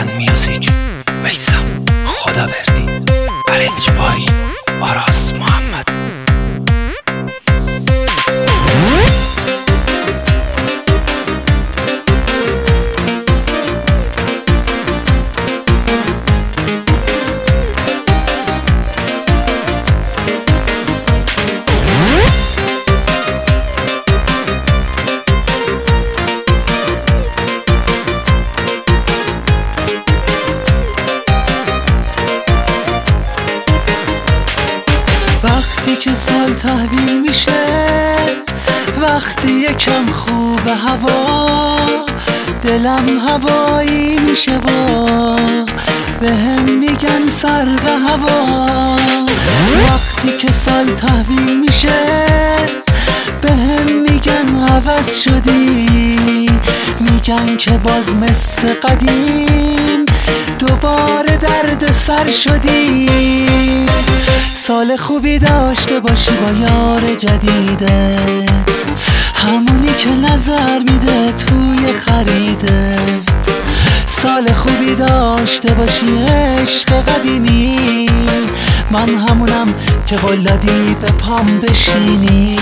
ایران میوزیک میسم خداوردی ارنج بای آراس محمد. وقتی که سال تحویل میشه، وقتی یکم خوب هوا، دلم هوایی میشه و بهم میگن سر به هوا. وقتی که سال تحویل میشه، بهم میگن عوض شدی، میگن که باز مثل قدیم دوباره درد سر شدی. سال خوبی داشته باشی با یار جدیدت، همونی که نظر میده توی خریدت. سال خوبی داشته باشی عشق قدیمی، من همونم که قول دادی به پام بشینی.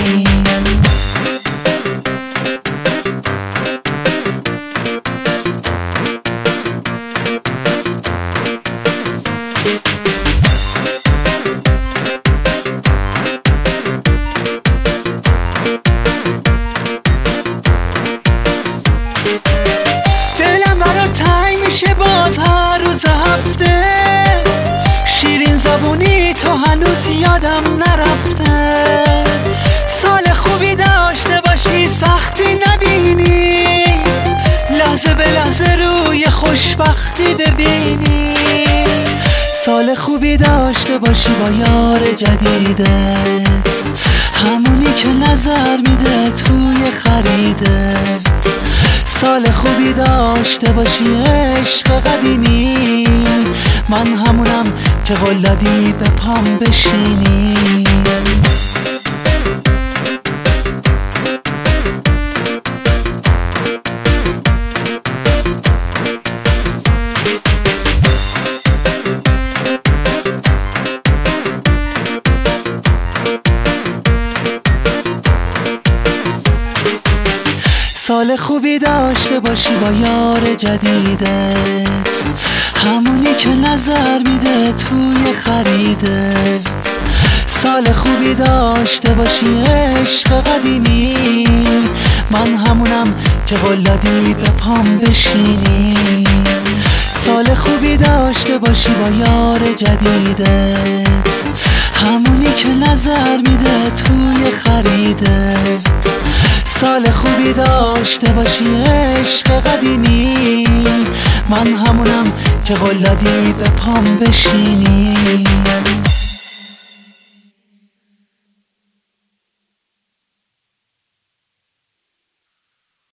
باز هر روز هفته شیرین زبونی تو هنوز یادم نرفته. سال خوبی داشته باشی سختی نبینی، لحظه به لحظه روی خوشبختی ببینی. سال خوبی داشته باشی با یار جدیدت، همونی که نظر میده توی خریدت. سال خوبی داشته باشی عشق قدیمی، من همونم که قول دادی به پام بشینی. سال خوبی داشته باشی با یار جدیدت، همونی که نظر میده توی خریدت. سال خوبی داشته باشی عشق قدیمی، من همونم که قول دادی به پام بشینی. سال خوبی داشته باشی با یار جدیدت، همونی که نظر میده توی خریدت. سال خوبی داشته باشی عشق قدیمی، من همونم که قول دادی به پام بشینی.